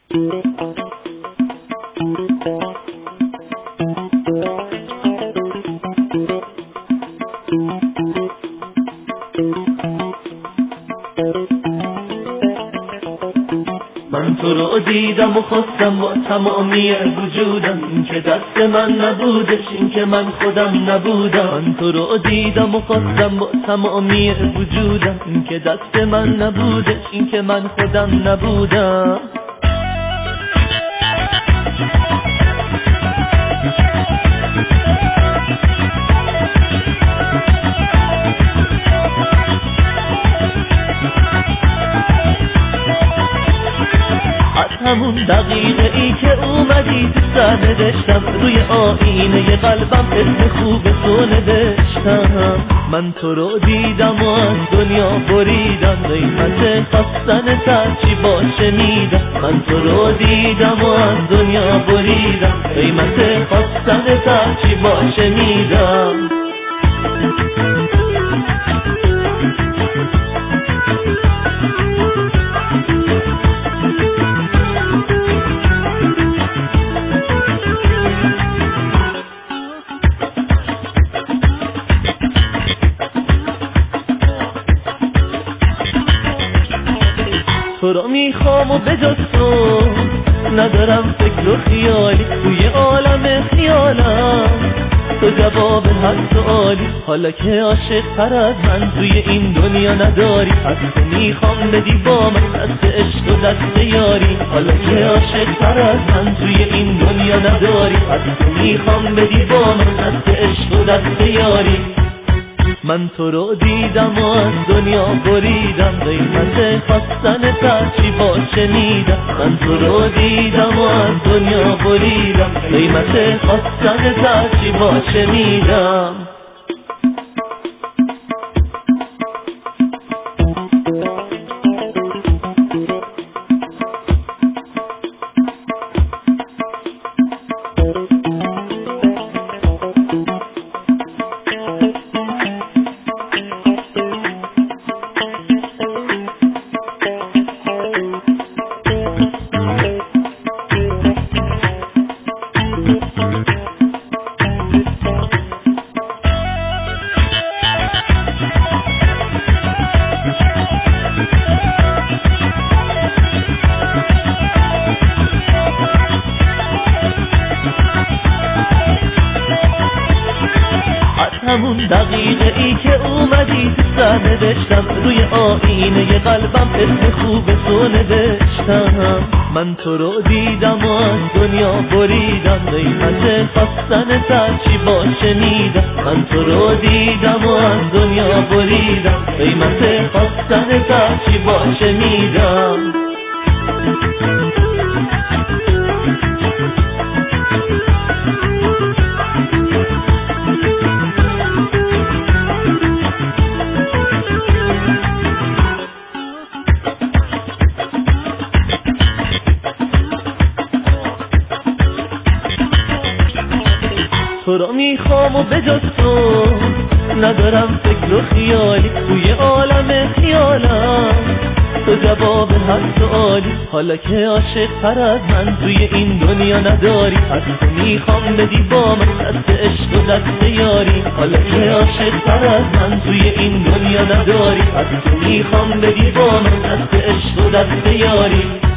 من تو رو دیدم و خواستم با تمامی وجودم، این که دست من نبودش، این که من خودم نبودم. من تو رو دیدم و خواستم با تمامی وجودم، این که دست من نبودش، این که من خودم نبودم. همون دقیقه ای که اومدی تو سر نوشتم، روی آینه قلبم اسم خوب تو نوشتم. من تو رو دیدم و از دنیا بریدم، قیمت خواستن ترچی باشه میدم. من تو رو دیدم و از دنیا بریدم، قیمت خواستن ترچی باشه میدم. تو رو میخوام و بجز تو ندارم فکر و خیالی، توی عالم خیالم تو جواب هر سوالی. حالا که عاشق تر از من توی این دنیا نداری، از تو میخوام بدی با من دست عشق و دست یاری. حالا که عاشق تر از من توی این دنیا نداری، از تو میخوام بدی با من دست عشق و دست یاری. من تو رو دیدم و از دنیا بریدم، قیمت خواستن ترچی باشه میدم. من تو رو دیدم و از دنیا بریدم، قیمت خواستن ترچی باشه میدم. همون دقیقه ای که اومدی تو سر نوشتم، روی آینه قلبم اسم خوب تو نوشتم. من تو رو دیدم و از دنیا بریدم، قیمت خواستن ترچی باشه میدم. من تو رو دیدم و از دنیا بریدم، قیمت خواستن ترچی باشه میدم. تو رو میخوام و بجز تو ندارم فکر و خیالی، توی عالم خیالم تو جواب هر سوالی. حالا که عاشق تر از من توی این دنیا نداری، از تو میخوام بدی با من دست عشق و دست یاری. حالا که عاشق تر از من توی این دنیا نداری، از تو میخوام بدی با من دست عشق و دست یاری.